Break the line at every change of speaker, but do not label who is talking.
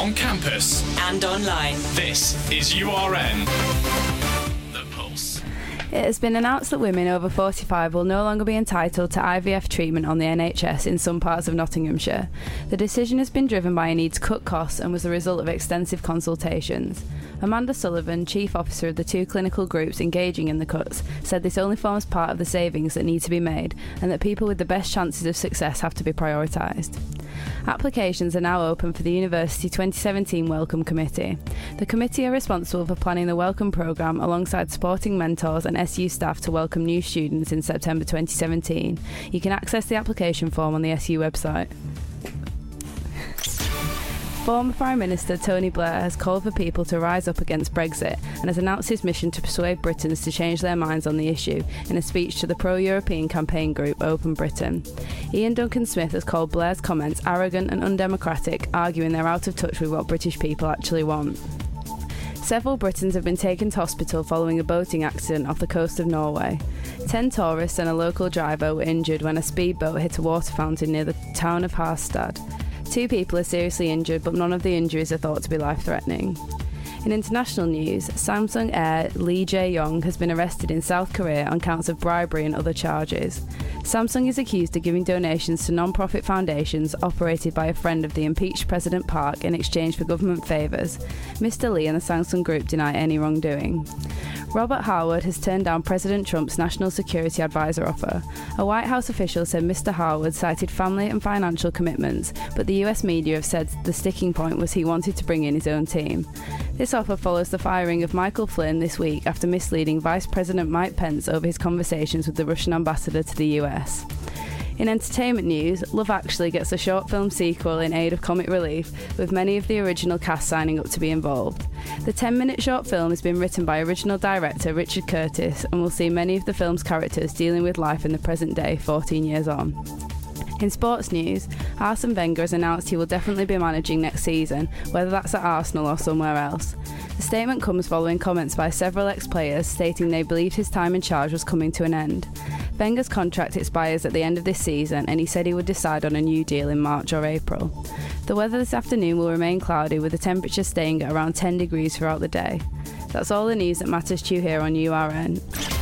On campus.
And online.
This is URN. The Pulse.
It has been announced that women over 45 will no longer be entitled to IVF treatment on the NHS in some parts of Nottinghamshire. The decision has been driven by a need to cut costs and was the result of extensive consultations. Amanda Sullivan, Chief Officer of the two clinical groups engaging in the cuts, said this only forms part of the savings that need to be made and that people with the best chances of success have to be prioritised. Applications are now open for the University 2017 Welcome Committee. The committee are responsible for planning the Welcome programme alongside supporting mentors and SU staff to welcome new students in September 2017. You can access the application form on the SU website. Former Prime Minister Tony Blair has called for people to rise up against Brexit and has announced his mission to persuade Britons to change their minds on the issue in a speech to the pro-European campaign group Open Britain. Ian Duncan Smith has called Blair's comments arrogant and undemocratic, arguing they're out of touch with what British people actually want. Several Britons have been taken to hospital following a boating accident off the coast of Norway. 10 tourists and a local driver were injured when a speedboat hit a water fountain near the town of Harstad. 2 people are seriously injured, but none of the injuries are thought to be life-threatening. In international news, Samsung heir Lee Jae-yong has been arrested in South Korea on counts of bribery and other charges. Samsung is accused of giving donations to non-profit foundations operated by a friend of the impeached President Park in exchange for government favours. Mr. Lee and the Samsung Group deny any wrongdoing. Robert Harward has turned down President Trump's National Security Advisor offer. A White House official said Mr. Harward cited family and financial commitments, but the US media have said the sticking point was he wanted to bring in his own team. This offer follows the firing of Michael Flynn this week after misleading Vice President Mike Pence over his conversations with the Russian ambassador to the US. In entertainment news, Love Actually gets a short film sequel in aid of comic relief, with many of the original cast signing up to be involved. The 10-minute short film has been written by original director Richard Curtis and will see many of the film's characters dealing with life in the present day 14 years on. In sports news, Arsene Wenger has announced he will definitely be managing next season, whether that's at Arsenal or somewhere else. The statement comes following comments by several ex-players stating they believed his time in charge was coming to an end. Wenger's contract expires at the end of this season and he said he would decide on a new deal in March or April. The weather this afternoon will remain cloudy with the temperature staying at around 10 degrees throughout the day. That's all the news that matters to you here on URN.